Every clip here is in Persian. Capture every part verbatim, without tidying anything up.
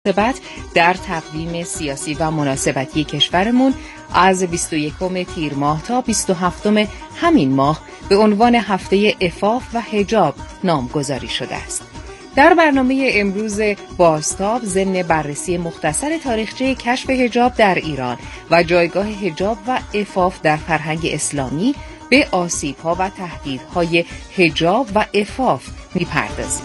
مناسبت در تقویم سیاسی و مناسبتی کشورمون از بیست و یکم تیر ماه تا بیست و هفتم همین ماه به عنوان هفته عفاف و حجاب نامگذاری شده است. در برنامه امروز بازتاب ضمن بررسی مختصر تاریخچه کشف حجاب در ایران و جایگاه حجاب و عفاف در فرهنگ اسلامی به آسیب‌ها و تهدیدهای حجاب و عفاف می‌پردازیم.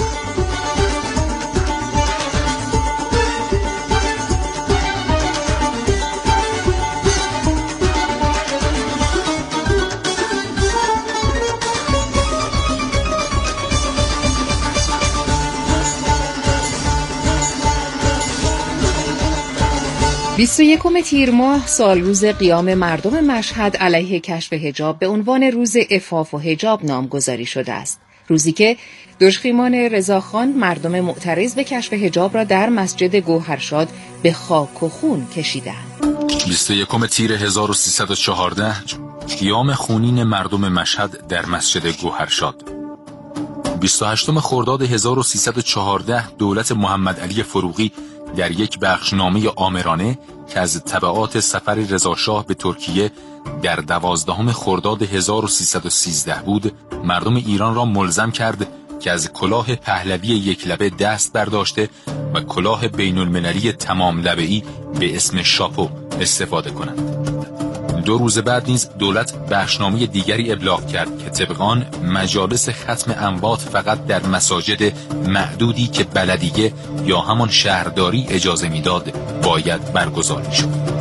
بیست و یکم تیر ماه سال روز قیام مردم مشهد علیه کشف حجاب به عنوان روز عفاف و حجاب نامگذاری شده است. روزی که دژخیمان رضاخان مردم معترض به کشف حجاب را در مسجد گوهرشاد به خاک و خون کشیدند. بیست و یکم تیر هزار و سیصد و چهارده قیام خونین مردم مشهد در مسجد گوهرشاد. بیست و هشتم خرداد هزار و سیصد و چهارده دولت محمد علی فروغی در یک بخشنامه آمرانه که از تبعات سفر رضاشاه به ترکیه در دوازدهم خرداد هزار و سیصد و سیزده بود، مردم ایران را ملزم کرد که از کلاه پهلوی یک لبه دست برداشته و کلاه بین المللی تمام لبه‌ای به اسم شاپو استفاده کنند. دو روز بعد نیز دولت بخشنامه دیگری ابلاغ کرد که طبق آن مجالس ختم انبات فقط در مساجد محدودی که بلدیه یا همان شهرداری اجازه میداد باید برگزار می‌شد.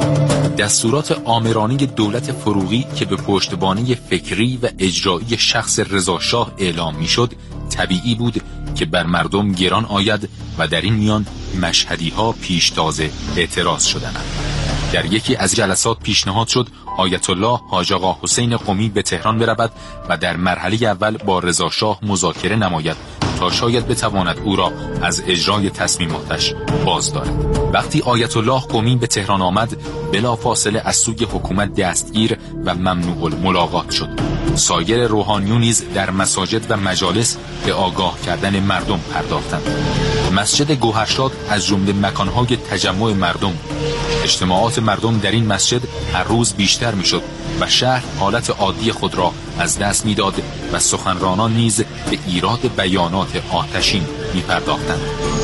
دستورات آمرانه دولت فروغی که به پشتیبانی فکری و اجرایی شخص رضاشاه اعلام می‌شد، طبیعی بود که بر مردم گران آید و در این میان مشهدی‌ها پیشتاز اعتراض شدند. در یکی از جلسات پیشنهاد شد آیت الله حاج آقا حسین قمی به تهران برود و در مرحله اول با رضاشاه مذاکره نماید تا شاید بتواند او را از اجرای تصمیماتش باز دارد. وقتی آیت الله قمی به تهران آمد، بلافاصله از سوی حکومت دستگیر و ممنوع الملاقات شد. سایر روحانیون نیز در مساجد و مجالس به آگاه کردن مردم پرداختند. مسجد گوهرشاد از جمله مکانهای تجمع مردم. اجتماعات مردم در این مسجد هر روز بیشتر میشد و شهر حالت عادی خود را از دست میداد و سخنرانان نیز به ایراد بیانات آتشین میپرداختند.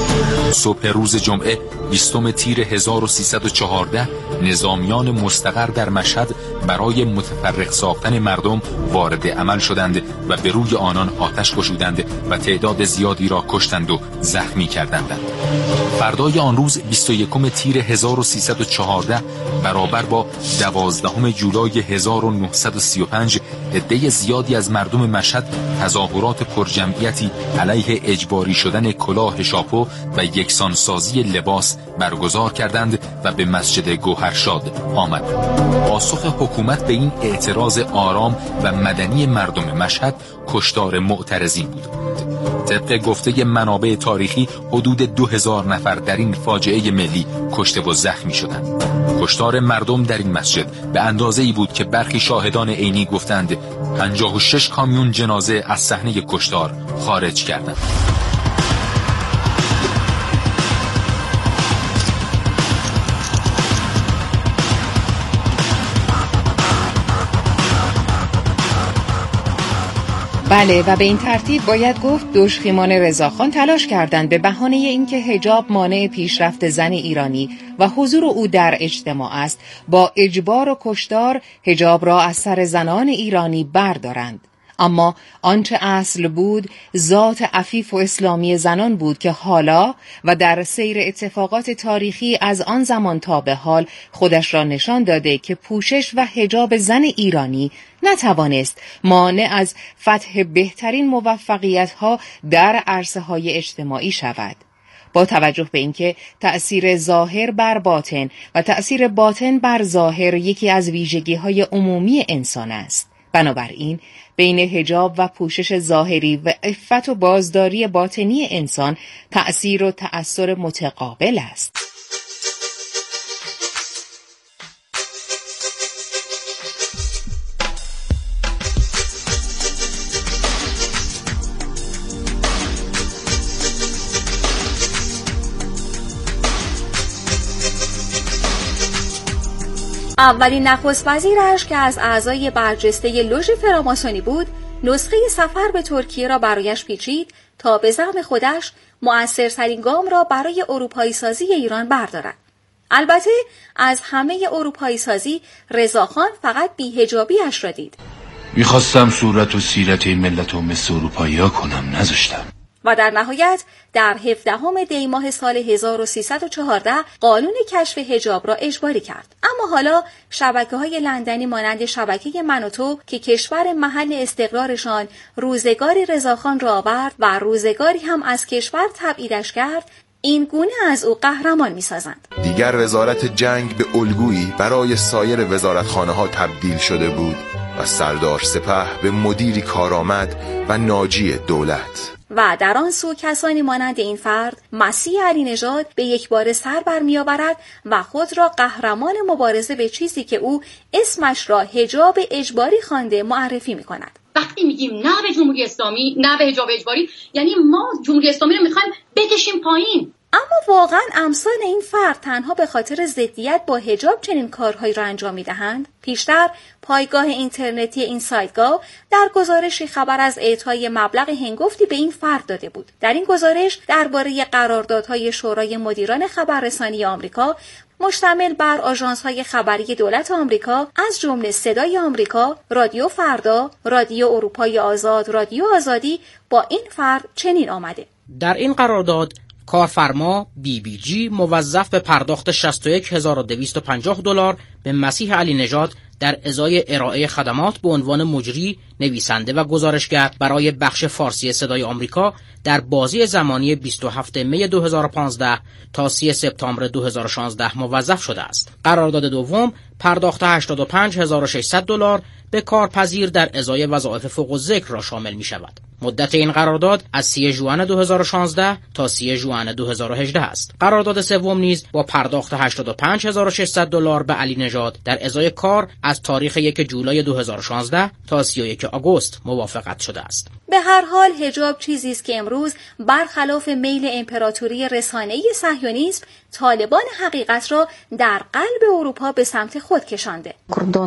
صبح روز جمعه بیستم تیر هزار و سیصد و چهارده نظامیان مستقر در مشهد برای متفرق ساختن مردم وارد عمل شدند و به روی آنان آتش گشودند و تعداد زیادی را کشتند و زخمی کردند. فردای آن روز بیست و یکم تیر هزار و سیصد و چهارده برابر با دوازدهم جولای هزار و نهصد و سی و پنج عده زیادی از مردم مشهد تظاهرات پرجمعیتی علیه اجباری شدن کلاه شاپو و یکسانسازی لباس برگزار کردند و به مسجد گوهرشاد آمد. پاسخ حکومت به این اعتراض آرام و مدنی مردم مشهد کشتار معترضین بود. طبق گفته منابع تاریخی حدود دو هزار نفر در این فاجعه ملی کشته و زخمی شدند. کشتار مردم در این مسجد به اندازه‌ای بود که برخی شاهدان عینی گفتند پنجاه و شش کامیون جنازه از صحنه کشتار خارج کردند. بله، و به این ترتیب باید گفت دژخیمان رضاخان تلاش کردند به بهانه اینکه حجاب مانع پیشرفت زن ایرانی و حضور او در اجتماع است، با اجبار و کشتار حجاب را از سر زنان ایرانی بردارند. اما آنچه اصل بود ذات عفیف و اسلامی زنان بود که حالا و در سیر اتفاقات تاریخی از آن زمان تا به حال خودش را نشان داده که پوشش و حجاب زن ایرانی نتوانست مانع از فتح بهترین موفقیت‌ها در عرصه‌های اجتماعی شود. با توجه به اینکه تأثیر ظاهر بر باطن و تأثیر باطن بر ظاهر یکی از ویژگی‌های عمومی انسان است، بنابراین بین حجاب و پوشش ظاهری و عفت و بازداری باطنی انسان تأثیر و تأثیر متقابل است. اولین نخست وزیرش که از اعضای برجسته لوژ فراماسونی بود، نسخه سفر به ترکیه را برایش پیچید تا به زعم خودش مؤثرترین گام را برای اروپایی سازی ایران بردارد. البته از همه اروپایی سازی رضاخان فقط بی‌حجابی‌اش را دید. میخواستم صورت و سیرت این ملت رو مثل اروپایی‌ها کنم، نذاشتم. و در نهایت در هفدهم دی ماه سال هزار و سیصد و چهارده قانون کشف حجاب را اجباری کرد. اما حالا شبکه‌های لندنی مانند شبکه من و تو که کشور محل استقرارشان روزگاری رضاخان را آورد و روزگاری هم از کشور تبعیدش کرد، این گونه از او قهرمان می‌سازند. دیگر وزارت جنگ به الگویی برای سایر وزارتخانه‌ها تبدیل شده بود و سردار سپه به مدیری کارآمد و ناجی دولت. و در آن سو کسانی مانند این فرد مسیح علی نژاد به یک بار سر برمی‌آورد و خود را قهرمان مبارزه به چیزی که او اسمش را حجاب اجباری خوانده معرفی می‌کند. وقتی میگیم نه به جمهوری اسلامی، نه به حجاب اجباری، یعنی ما جمهوری اسلامی رو می‌خوایم بکشیم پایین. اما واقعا امثال این فرد تنها به خاطر ضدیت با حجاب چنین کارهایی را انجام می‌دهند؟ پیشتر پایگاه اینترنتی این سایتگاه در گزارشی خبر از اعطای مبلغ هنگفتی به این فرد داده بود. در این گزارش درباره قراردادهای شورای مدیران خبررسانی آمریکا مشتمل بر آژانس‌های خبری دولت آمریکا از جمله صدای آمریکا، رادیو فردا، رادیو اروپای آزاد، رادیو آزادی با این فرد چنین آمده: در این قرارداد کارفرما بی بی جی موظف به پرداخت شصت و یک هزار و دویست و پنجاه دلار به مسیح علی نژاد در ازای ارائه خدمات به عنوان مجری، نویسنده و گزارشگر برای بخش فارسی صدای آمریکا در بازی زمانی بیست و هفتم می دو هزار و پانزده تا سوم سپتامبر دو هزار و شانزده موظف شده است. قرارداد دوم پرداخت هشتاد و پنج هزار و ششصد دلار به کارپذیر در ازای وظایف فوق الذکر را شامل می شود. مدت این قرارداد از سوم ژوئن دو هزار و شانزده تا سوم ژوئن دو هزار و هجده است. قرارداد سوم نیز با پرداخت هشتاد و پنج هزار و ششصد دلار به علی نژاد در ازای کار از تاریخ یک جولای دو هزار و شانزده تا سی و یک آگوست موافقت شده است. به هر حال حجاب چیزی است که امروز برخلاف میل امپراتوری رسانه‌ای صهیونیسم طالبان حقیقت را در قلب اروپا به سمت خود کشانده.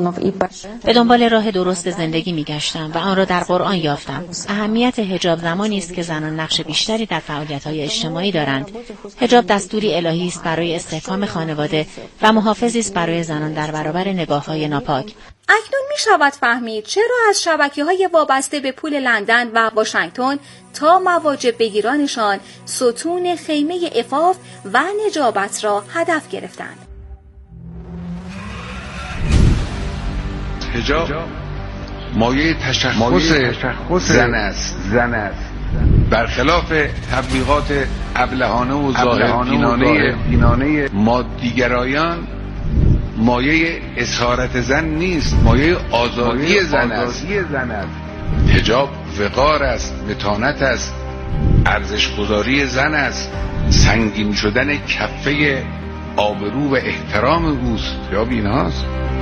به دنبال راه درست زندگی می‌گشتم و آن را در قرآن یافتم. اهمیت حجاب زمانی است که زنان نقش بیشتری در فعالیت‌های اجتماعی دارند. حجاب دستوری الهی است برای استحکام خانواده و محافظی است برای زنان در برابر نگاه‌های ناپاک. اکنون می شود فهمید چرا از شبکه‌های وابسته به پول لندن و واشنگتن تا مواجب بگیرانشان ستون خیمه عفاف و نجابت را هدف گرفتند. حجاب مایه تشخص زن است. زن است. برخلاف تبلیغات ابلهانه و ظاهربینانه مادیگرایان مایه اسارت زن نیست، مایه آزادی زن است. حجاب وقار است، متانت است، ارزش‌گذاری زن است، سنگین شدن کفه آبرو و احترام اوست. حجاب اینهاست.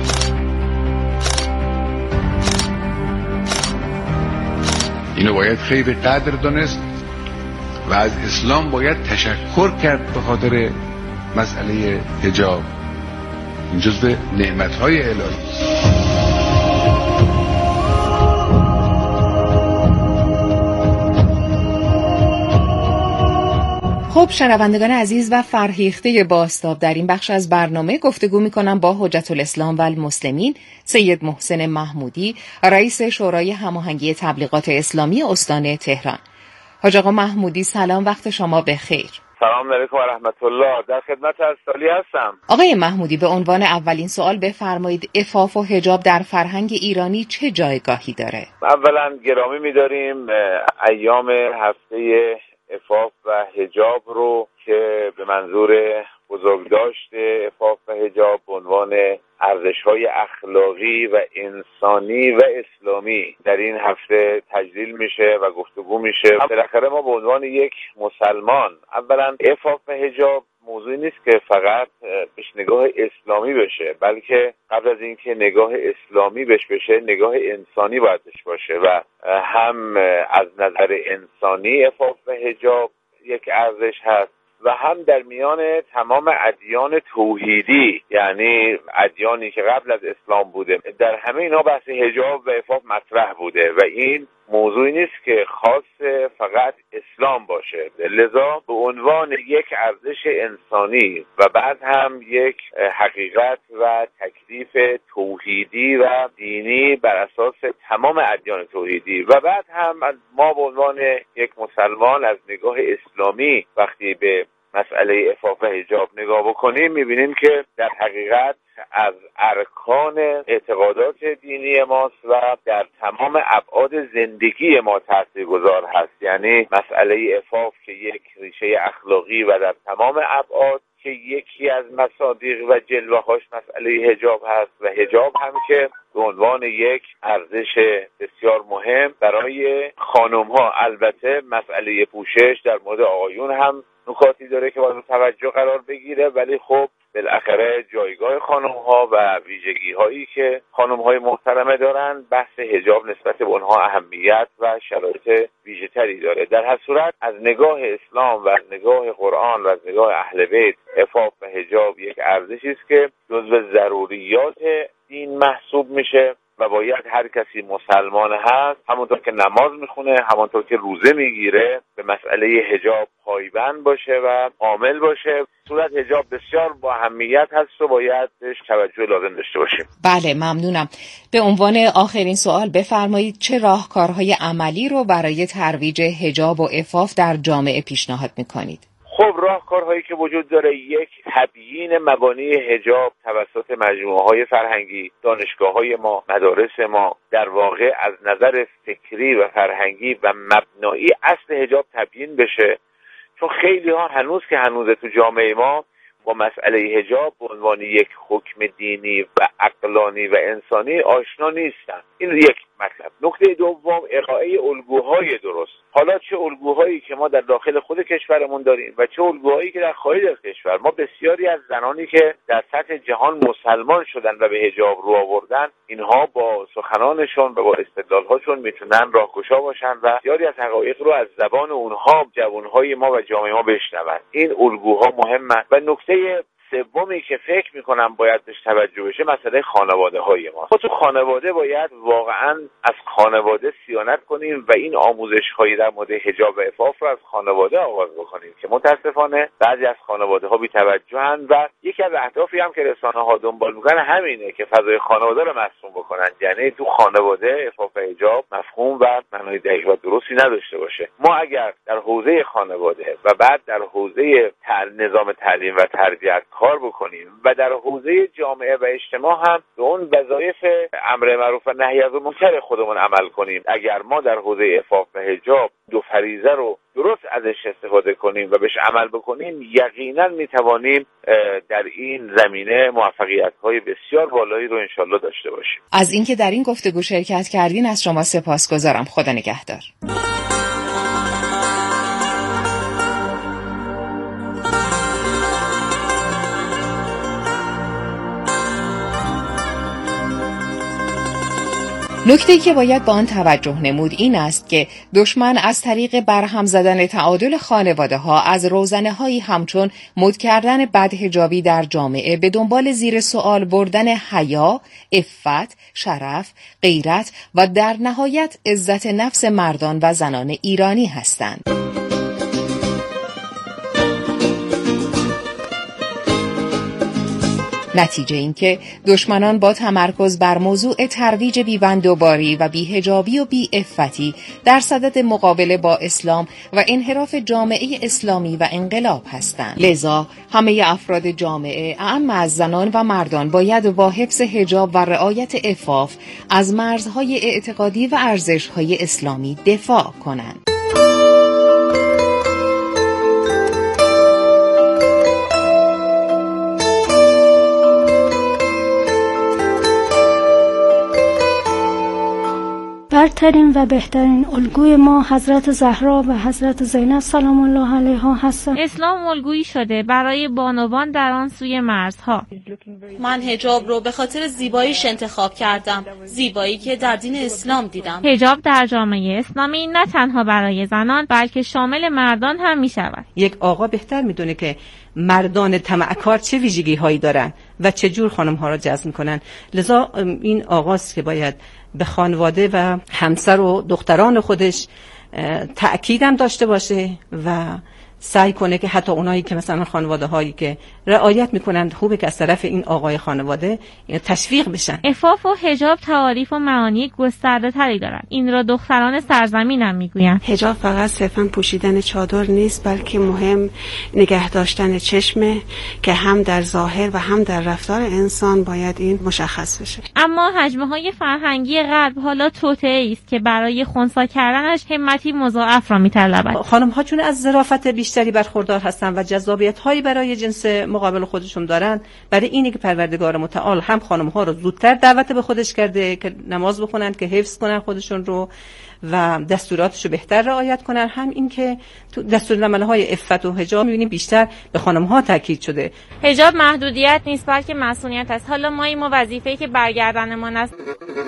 اینو باید خیلی قدر دانست و از اسلام باید تشکر کرد به خاطر مسئله حجاب. این جزو نعمت‌های الهی است. خب شنوندگان عزیز و فرهیخته بازتاب، در این بخش از برنامه گفتگو می‌کنم با حجت الاسلام و المسلمین سید محسن محمودی، رئیس شورای هماهنگی تبلیغات اسلامی استان تهران. حاج آقا محمودی سلام، وقت شما بخیر. سلام علیکم و رحمت الله. در خدمت از سالی هستم. آقای محمودی، به عنوان اولین سوال بفرمایید عفاف و حجاب در فرهنگ ایرانی چه جایگاهی داره؟ اولا گرامی می‌داریم ایام هفته عفاف و حجاب رو که به منظور بزرگداشت عفاف و حجاب به عنوان ارزش‌های اخلاقی و انسانی و اسلامی در این هفته تجلیل میشه و گفتگو میشه. بالاخره ما به عنوان یک مسلمان اولا عفاف و حجاب موضوعی نیست که فقط بهش نگاه اسلامی بشه، بلکه قبل از اینکه نگاه اسلامی بهش بشه نگاه انسانی باید بهش باشه و هم از نظر انسانی عفاف و حجاب یک ارزش هست و هم در میان تمام ادیان توحیدی، یعنی ادیانی که قبل از اسلام بوده، در همه اینا بحث حجاب و عفاف مطرح بوده و این موضوعی نیست که خاص فقط اسلام باشه. لذا به عنوان یک ارزش انسانی و بعد هم یک حقیقت و تکلیف توحیدی و دینی بر اساس تمام ادیان توحیدی و بعد هم ما به عنوان یک مسلمان از نگاه اسلامی وقتی به مسئله عفاف و حجاب نگاه بکنیم میبینیم که در حقیقت از ارکان اعتقادات دینی ماست و در تمام ابعاد زندگی ما تاثیرگذار هست. یعنی مسئله عفاف که یک ریشه اخلاقی و در تمام ابعاد که یکی از مصادیق و جلوه‌هاش مسئله حجاب هست و حجاب هم که به عنوان یک ارزش بسیار مهم برای خانم‌ها. البته مسئله پوشش در مورد آقایون هم نکاتی داره که باید توجه قرار بگیره، ولی خب بالاخره جایگاه خانم‌ها و ویژگی‌هایی که خانم‌های محترمه دارن، بحث حجاب نسبت به اونها اهمیت و شرایط ویژه‌تری داره. در هر صورت از نگاه اسلام و از نگاه قرآن و از نگاه اهل بیت عفاف و حجاب یک ارزشی است که جزو ضروریات دین محسوب میشه و باید هر کسی مسلمان هست همونطور که نماز میخونه، همونطور که روزه میگیره، به مسئله حجاب پایبند باشه و عامل باشه. صورت حجاب بسیار با اهمیت هست و باید بهش توجه لازم داشته باشیم. بله ممنونم. به عنوان آخرین سوال بفرمایید چه راهکارهای عملی رو برای ترویج حجاب و عفاف در جامعه پیشنهاد میکنید؟ خب راهکارهایی که وجود داره، یک تبیین مبانی حجاب توسط مجموعه‌های فرهنگی، دانشگاه‌های ما، مدارس ما، در واقع از نظر فکری و فرهنگی و مبنایی اصل حجاب تبیین بشه، چون خیلی ها هنوز که هنوز تو جامعه ما با مسئله حجاب به عنوان یک حکم دینی و عقلانی و انسانی آشنا نیستن. این یک مطلب. نکته دوم، ارائه الگوهای درست. حالا چه الگوهایی که ما در داخل خود کشورمون داریم و چه الگوهایی که در خارج از کشور. ما بسیاری از زنانی که در سطح جهان مسلمان شدن و به حجاب رو آوردن، اینها با سخنانشون و با استدلال‌هاشون میتونن راهگشا باشن و بسیاری از حقایق رو از زبان اونها جوانهای ما و جامعه ما بشنون. این الگوها مهمه. و نکته سومی که فکر میکنم باید بهش توجه بشه مسئله خانواده های ما. ما تو خانواده باید واقعا از خانواده صیانت کنیم و این آموزش هایی در مورد حجاب و عفاف رو از خانواده آغاز بکنیم که متاسفانه بعضی از خانواده ها بی توجهن و یکی از اهدافی هم که رسانه ها دنبال میکنن همینه که فضای خانواده رو مصون بکنن. یعنی تو خانواده عفاف و حجاب مفهوم و معنای دقیق و درستی نداشته باشه. ما اگر در حوزه خانواده و بعد در حوزه نظام تعلیم و تربیت کار بکنیم و در حوزه جامعه و اجتماع هم به اون وظایف امر معروف و نهی از منکر خودمون عمل کنیم، اگر ما در حوزه عفاف و حجاب دو فریضه رو درست ازش استفاده کنیم و بهش عمل بکنیم، یقینا میتوانیم در این زمینه موفقیت‌های بسیار بالایی رو انشالله داشته باشیم. از اینکه در این گفتگو شرکت کردین از شما سپاسگزارم. خدا نگهدار. نکته‌ای که باید با آن توجه نمود این است که دشمن از طریق برهم زدن تعادل خانواده‌ها از روزنه‌هایی همچون مد کردن بدحجابی در جامعه به دنبال زیر سوال بردن حیا، عفت، شرف، غیرت و در نهایت عزت نفس مردان و زنان ایرانی هستند. نتیجه این که دشمنان با تمرکز بر موضوع ترویج بی‌بندوباری و بی‌حجابی و بی‌عفتی در صدد مقابله با اسلام و انحراف جامعه اسلامی و انقلاب هستند. لذا همه افراد جامعه، اعم از زنان و مردان، باید با حفظ حجاب و رعایت عفاف از مرزهای اعتقادی و ارزش‌های اسلامی دفاع کنند. بر برترین و بهترین الگوی ما حضرت زهرا و حضرت زینب سلام الله علیها هستند. اسلام الگویی شده برای بانوان در آن سوی مرزها. من حجاب رو به خاطر زیباییش انتخاب کردم، زیبایی که در دین اسلام دیدم. حجاب در جامعه اسلامی نه تنها برای زنان بلکه شامل مردان هم می شود. یک آقا بهتر میدونه که مردان طمعکار چه ویژگی هایی دارن و چه جور خانم ها را جذب میکنن. لذا این آقاست که باید به خانواده و همسر و دختران خودش تأکیدم داشته باشه و سعی کنه که حتی اونایی که مثلا خانواده هایی که رعایت میکنند خوبه که از طرف این آقای خانواده تشویق بشن. عفاف و حجاب تعاریف و معانی گسترده تری دارد. این را دختران سرزمینم میگویند. حجاب فقط صرفا پوشیدن چادر نیست، بلکه مهم نگه داشتن چشمه که هم در ظاهر و هم در رفتار انسان باید این مشخص بشه. اما حجمه های فرهنگی غرب حالا توطئه‌ای است که برای خنثی کردنش همتی مضاعف را میطلبد. خانم ها چون از ظرافت بیشتری برخوردار هستن و جذابیت هایی برای جنس مقابل خودشون دارن، برای اینه که پروردگار متعال هم خانم ها رو زودتر دعوت به خودش کرده که نماز بخونن، که حفظ کنن خودشون رو و دستوراتشو بهتر رعایت کنن، هم این که تو دستورالعمل‌های عفت و حجاب می‌بینیم بیشتر به خانم ها تاکید شده. حجاب محدودیت نیست بلکه مسئولیت است. حالا ما این وظیفه‌ای که برگردنمان است.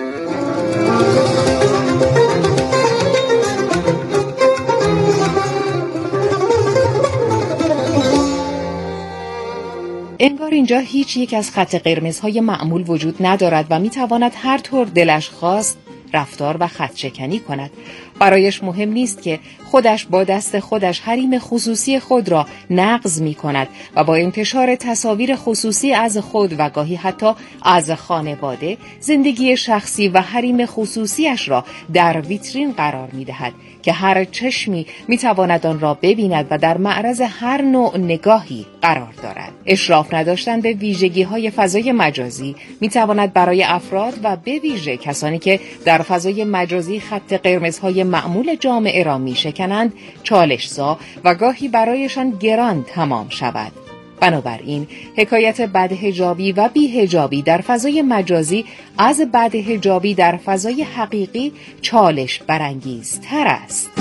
انگار اینجا هیچ یک از خط قرمزهای معمول وجود ندارد و میتواند هر طور دلش خواست رفتار و خط شکنی کند. برایش مهم نیست که خودش با دست خودش حریم خصوصی خود را نقض می کند و با انتشار تصاویر خصوصی از خود و گاهی حتی از خانواده زندگی شخصی و حریم خصوصیش را در ویترین قرار می دهد که هر چشمی می تواند آن را ببیند و در معرض هر نوع نگاهی قرار دارد. اشراف نداشتن به ویژگی های فضای مجازی می تواند برای افراد و به ویژه کسانی که در فضای مجازی خط قرمزهای معمول جامعه را می شکنند چالش‌زا و گاهی برایشان گران تمام شود. بنابراین حکایت بدحجابی و بی‌حجابی در فضای مجازی از بدحجابی در فضای حقیقی چالش برانگیزتر است.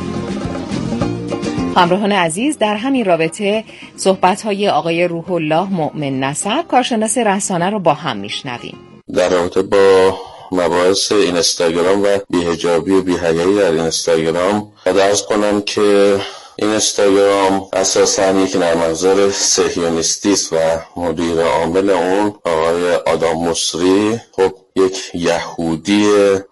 همراهان عزیز، در همین رابطه صحبت‌های آقای روح الله مؤمن نسب کارشناس رسانه رو با هم میشنویم. در رابطه با مباحث اینستاگرام و بی‌حجابی و بی‌حیایی در اینستاگرام عرض کنم که اینستاگرام اساساً یک نرم افزار صهیونیستی است و مدیر عامل اون آقای آدام مصری خب یک یهودی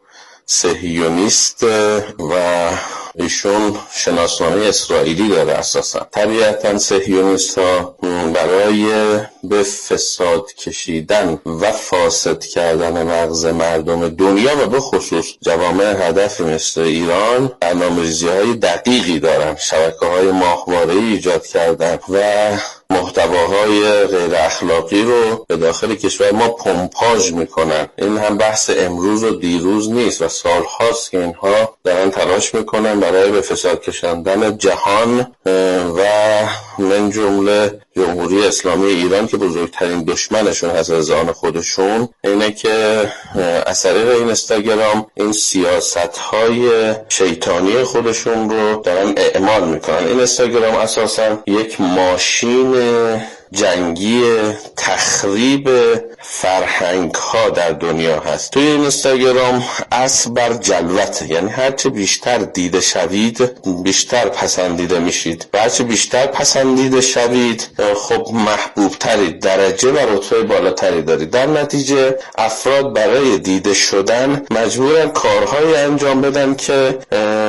صهیونیست و ایشون شناسنامه اسرائیلی داره. اساسا طبیعتا صهیونیست ها برای به فساد کشیدن و فاسد کردن مغز مردم دنیا و به خصوص جوامع هدفی مثل ایران برنامه‌ریزی های دقیقی دارن، شبکه های ماهواره‌ای ایجاد کردن و محتواهای غیر اخلاقی رو به داخل کشور ما پمپاژ میکنن. این هم بحث امروز و دیروز نیست و سالهاست که اینها دارن تلاش میکنن برای به فساد کشاندن جهان و من جمله جمهوری اسلامی ایران که بزرگترین دشمنشون هست از آن خودشون، اینه که از طریق اینستاگرام این سیاست‌های شیطانی خودشون رو دارن اعمال میکنن. اینستاگرام اساساً یک ماشین جنگی تخریب فرهنگ ها در دنیا هست. توی اینستاگرام اصل بر جلوته، یعنی هرچه بیشتر دیده شوید بیشتر پسندیده میشید و هرچه بیشتر پسندیده شوید خب محبوب ترید، درجه و رتبه بالاتری دارید. در نتیجه افراد برای دیده شدن مجبورن کارهایی انجام بدن که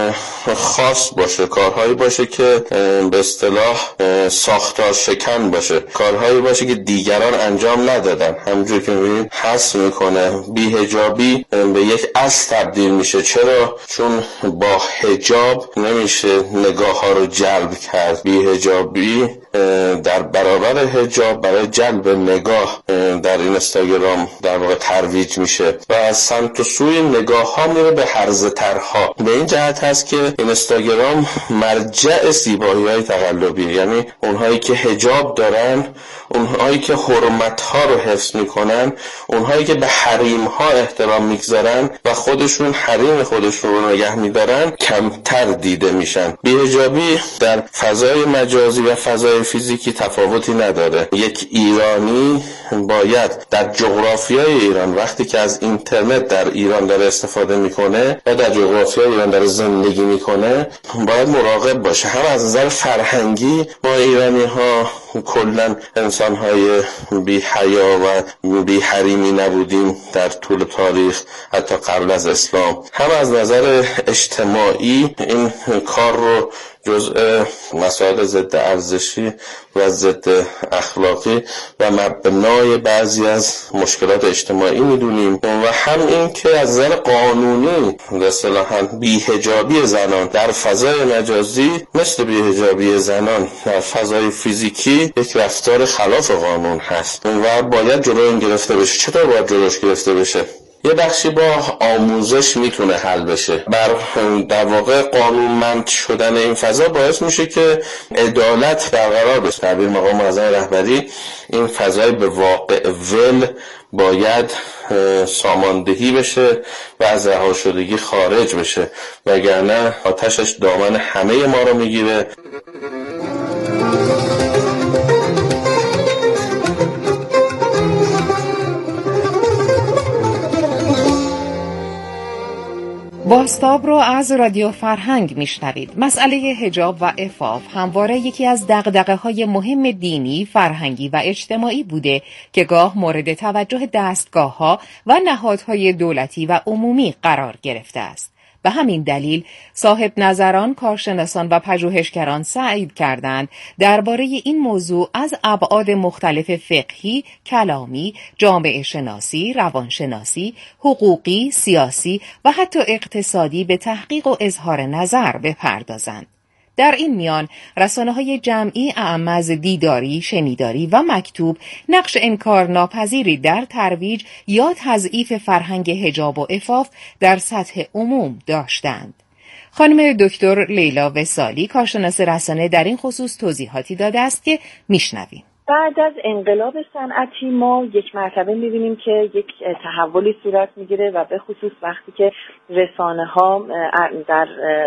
خاص باشه، کارهایی باشه که به اصطلاح ساختار شکن باشه، کارهایی باشه که دیگران انجام ندادن. همونجور که می‌بینید حس میکنه بی‌حجابی به یک اصل تبدیل میشه. چرا؟ چون با حجاب نمیشه نگاه ها رو جلب کرد. بی‌حجابی در برابر حجاب برای جلب نگاه در اینستاگرام در واقع ترویج میشه و از سمت و سوی نگاه ها میره به هرزه ترها. به این جهت هست که اینستاگرام مرجع زیبایی های تقلبی، یعنی اونهایی که حجاب دارن، اونهایی که حرمت ها رو حفظ میکنن، اونهایی که به حریم ها احترام میگذارن و خودشون حریم خودشون رو نگه میدارن کمتر دیده میشن. بی‌حجابی در فضای مجازی و فضای فیزیکی تفاوتی نداره. یک ایرانی باید در جغرافیای ایران وقتی که از اینترنت در ایران داره استفاده میکنه و در جغرافیای ایران داره زندگی میکنه باید مراقب باشه. هم از نظر فرهنگی ما ایرانی ها کلا انسان های بی حیا و بی حریمی نبودیم در طول تاریخ حتی قبل از اسلام، هم از نظر اجتماعی این کار رو جزء مسائل ضد ارزشی و ضد اخلاقی و مبنای بعضی از مشکلات اجتماعی میدونیم و هم این که از نظر قانونی اصطلاحاً بی‌حجابی زنان در فضای مجازی مثل بی‌حجابی زنان در فضای فیزیکی یک رفتار خلاف قانون هست و باید جلوی این گرفته بشه. چطور باید جلوش گرفته بشه؟ یه بخشی با آموزش میتونه حل بشه. بر در واقع قانونمند شدن این فضا باعث میشه که عدالت برقرار بشه. تعبیر مقام معظم رهبری این فضای به واقع ول باید ساماندهی بشه و از رها شدگی خارج بشه، وگرنه آتشش دامن همه ما رو میگیره. بازتاب رو از رادیو فرهنگ میشنوید. مسئله حجاب و عفاف همواره یکی از دغدغه‌های مهم دینی، فرهنگی و اجتماعی بوده که گاه مورد توجه دستگاه‌ها و نهادهای دولتی و عمومی قرار گرفته است. به همین دلیل صاحب نظران، کارشناسان و پژوهشگران سعی کردند درباره این موضوع از ابعاد مختلف فقهی، کلامی، جامعه شناسی، روانشناسی، حقوقی، سیاسی و حتی اقتصادی به تحقیق و اظهار نظر بپردازند. در این میان رسانه‌های جمعی اعم از دیداری، شنیداری و مکتوب نقش انکارناپذیری در ترویج یا تضعیف فرهنگ حجاب و عفاف در سطح عموم داشتند. خانم دکتر لیلا وصالی، کارشناس رسانه، در این خصوص توضیحاتی داده است که میشنویم. بعد از انقلاب صنعتی ما یک مرتبه می‌بینیم که یک تحولی صورت می‌گیره و به خصوص وقتی که رسانه‌ها در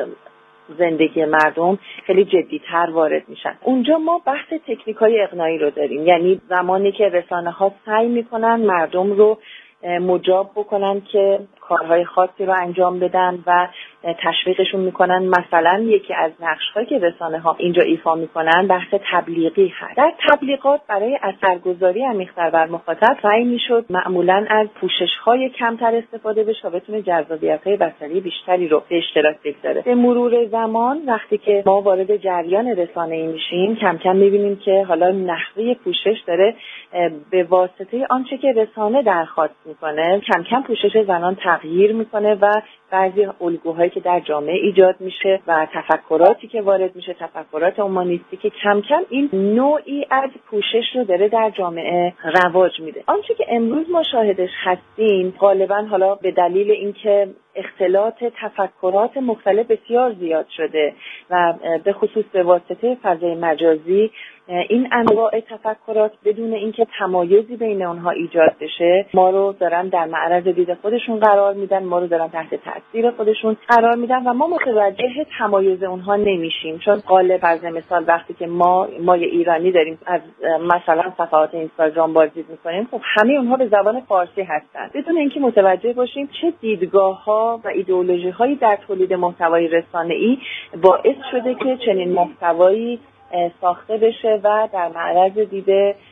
زندگی مردم خیلی جدی‌تر وارد میشن. اونجا ما بحث تکنیک‌های اقناعی رو داریم، یعنی زمانی که رسانه‌ها سعی میکنن مردم رو مجاب بکنن که کارهای خاصی رو انجام بدن و تشویقشون میکنن. مثلا یکی از نقش‌هایی که رسانه‌ها اینجا ایفا میکنن بحث تبلیغی هست. در تبلیغات برای اثرگذاری عمیق‌تر بر مخاطب سعی میشد معمولاً از پوشش‌های کمتر استفاده بشه و بتونه جذابیت‌های بصری بیشتری رو به اشتراک بگذاره. به مرور زمان وقتی که ما وارد جریان رسانه‌ای میشیم کم کم میبینیم که حالا نحوه پوشش داره به واسطه آنچه که رسانه درخواست میکنه کم کم پوشش زنان تغییر میکنه و بعضی الگوهایی که در جامعه ایجاد میشه و تفکراتی که وارد میشه، تفکرات اومانیستی که کم کم این نوعی از پوشش رو داره در جامعه رواج میده. آنچه که امروز ما شاهدش هستیم غالبا حالا به دلیل اینکه اختلاط تفکرات مختلف بسیار زیاد شده و به خصوص به واسطه فضای مجازی این انواع تفکرات بدون اینکه تمایزی بین اونها ایجاد بشه ما رو دارن در معرض دید خودشون قرار میدن، ما رو دارن تحت تاثیر خودشون قرار میدن و ما متوجه تمایز اونها نمیشیم. چون غالب فرض مثال وقتی که ما ما ایرانی داریم از مثلا صفحات اینستاگرام بازدید میکنیم، خب همه اونها به زبان فارسی هستن بدون اینکه متوجه باشیم چه دیدگاه‌ها و ایدئولوژی‌هایی در تولید محتوای رسانه‌ای باعث شده که چنین محتوایی ساخته بشه و در معرض دید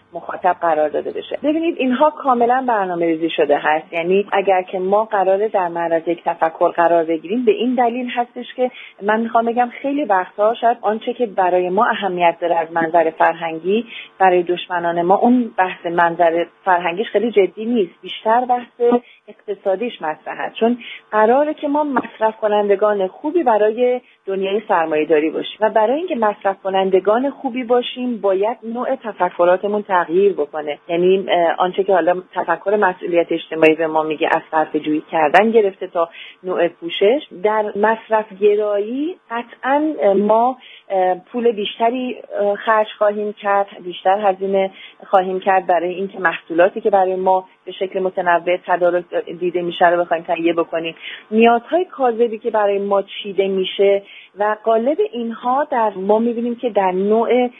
مخاطب قرار داده بشه. ببینید اینها کاملا برنامه‌ریزی شده هست. یعنی اگر که ما قراره در معرض یک تفکر قرار بگیریم به این دلیل هستش که من میخوام بگم خیلی وقتها شاید آنچه که برای ما اهمیت داره از منظر فرهنگی برای دشمنان ما اون بحث منظر فرهنگیش خیلی جدی نیست، بیشتر بحث اقتصادیش مطرح است. چون قراره که ما مصرف کنندگان خوبی برای دنیای سرمایه‌داری باشیم و برای اینکه مصرف کنندگان خوبی باشیم باید نوع تفکراتمون تغییر بکنه. یعنی آنچه که حالا تفکر مسئولیت اجتماعی به ما میگه از صرفه‌جویی کردن گرفته تا نوع پوشش، در مصرف گرایی قطعاً ما پول بیشتری خرج خواهیم کرد، بیشتر هزینه خواهیم کرد برای اینکه محصولاتی که برای ما به شکل متنوع تدارک دیده میشه رو بخوایم تهیه بکنیم. نیازهای کاذبی که برای ما چیده میشه و غالب اینها در ما میبینیم که در نوع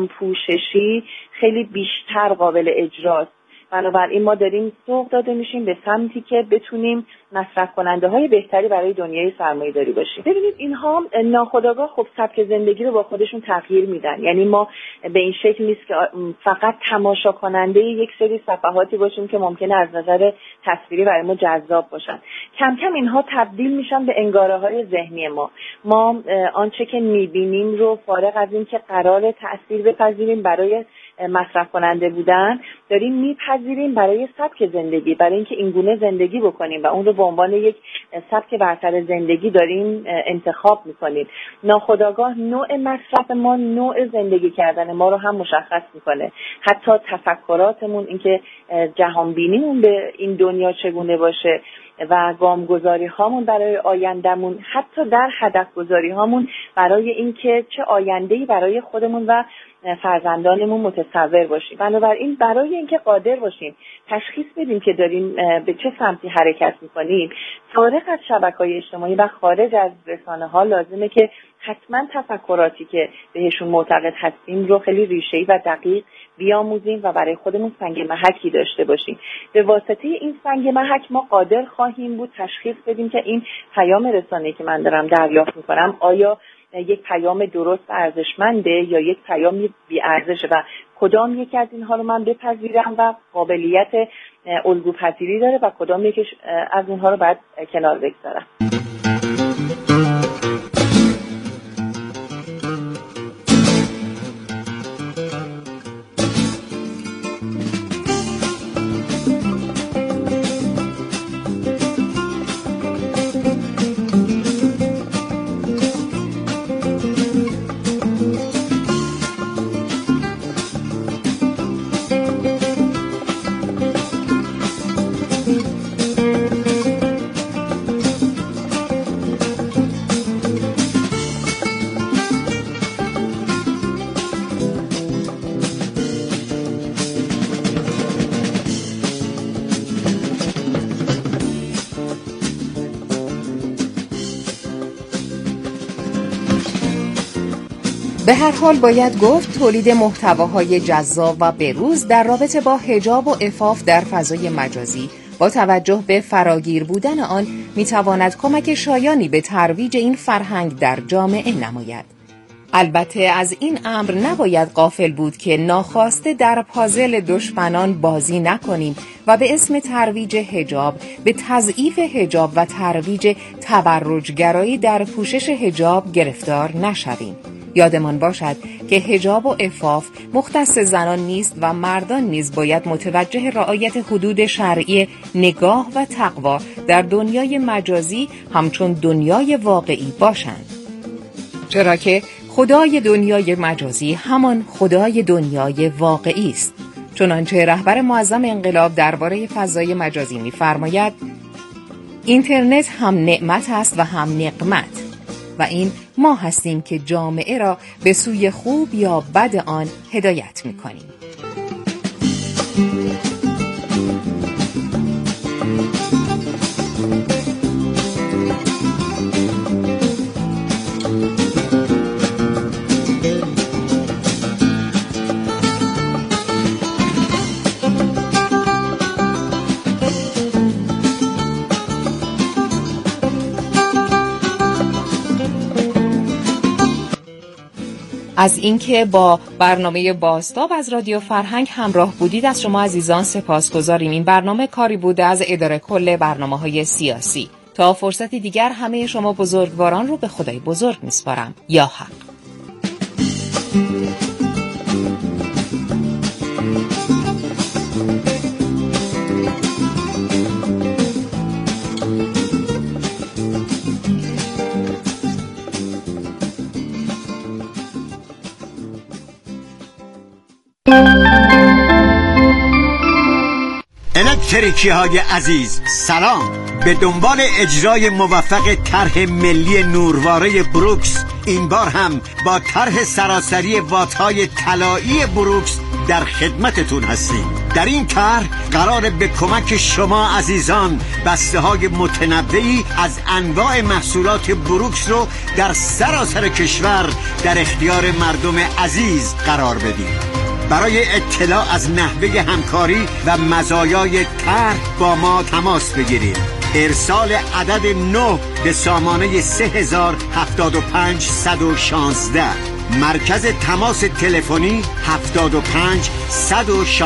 کمپوششی خیلی بیشتر قابل اجراست. بنابراین ما داریم سوق داده میشیم به سمتی که بتونیم مصرف کننده های بهتری برای دنیای سرمایه داری باشیم. ببینید اینها ناخودآگاه خب سبک زندگی رو با خودشون تغییر میدن. یعنی ما به این شکل نیست که فقط تماشا کننده یک سری صفحاتی باشیم که ممکنه از نظر تصویری برای ما جذاب باشن. کم کم اینها تبدیل میشن به انگاره های ذهنی ما. ما آنچه که میبینیم رو فارغ از این که قرار تأثیر بپذیریم برای مصرف کننده بودن داریم میپذیریم برای سبک زندگی، برای اینکه این گونه زندگی بکنیم و اون رو به عنوان یک سبک برتر زندگی داریم انتخاب میکنیم. ناخودآگاه نوع مصرف ما نوع زندگی کردن ما رو هم مشخص میکنه. حتی تفکراتمون، اینکه جهان بینیمون به این دنیا چگونه باشه و گامگذاری هامون برای آیندهمون، حتی در هدف گذاری هامون برای اینکه چه آینده‌ای برای خودمون و فرزندانمون متصور باشیم. بنابراین برای اینکه قادر باشیم تشخیص بدیم که داریم به چه سمتی حرکت میکنیم، فارغ از شبکه‌های اجتماعی و خارج از رسانه ها لازمه که حتما تفکراتی که بهشون معتقد هستیم رو خیلی ریشه‌ای و دقیق بیاموزیم و برای خودمون سنگ محکی داشته باشیم. به واسطه این سنگ محک ما قادر خواهیم بود تشخیص بدیم که این پیام رسانه‌ای که من دارم دریافت میکنم آیا یک پیام درست ارزشمنده یا یک پیام بی‌ارزشه و کدام یکی از اینها رو من بپذیرم و قابلیت الگوپذیری داره و کدام یکی از اونها رو باید کنار بگذارم. به هر حال باید گفت تولید محتواهای جذاب و بروز در رابطه با حجاب و عفاف در فضای مجازی با توجه به فراگیر بودن آن میتواند کمک شایانی به ترویج این فرهنگ در جامعه نماید. البته از این امر نباید غافل بود که ناخواسته در پازل دشمنان بازی نکنیم و به اسم ترویج حجاب به تضعیف حجاب و ترویج تبرجگرایی در پوشش حجاب گرفتار نشویم. یادمان باشد که حجاب و عفاف مختص زنان نیست و مردان نیز باید متوجه رعایت حدود شرعی نگاه و تقوا در دنیای مجازی همچون دنیای واقعی باشند. چرا که خدای دنیای مجازی همان خدای دنیای واقعی است. چنانچه رهبر معظم انقلاب درباره فضای مجازی می‌فرماید اینترنت هم نعمت است و هم نقمت و این ما هستیم که جامعه را به سوی خوب یا بد آن هدایت می‌کنیم. از اینکه با برنامه بازتاب از رادیو فرهنگ همراه بودید از شما عزیزان سپاسگزاریم. این برنامه کاری بوده از اداره کل برنامه‌های سیاسی. تا فرصتی دیگر همه شما بزرگواران رو به خدای بزرگ میسپارم. یا حق. الکتریکی های عزیز سلام. به دنبال اجرای موفق طرح ملی نورواره بروکس، این بار هم با طرح سراسری وات‌های طلایی بروکس در خدمتتون هستیم. در این طرح قرار به کمک شما عزیزان بسته های متنوعی از انواع محصولات بروکس رو در سراسر کشور در اختیار مردم عزیز قرار بدیم. برای اطلاع از نحوه همکاری و مزایای طرح با ما تماس بگیرید. ارسال عدد نه به سامانه سه هزار هفتاد و پنج صد و شانزده. مرکز تماس تلفنی هفتاد و پنج صد و شانزده.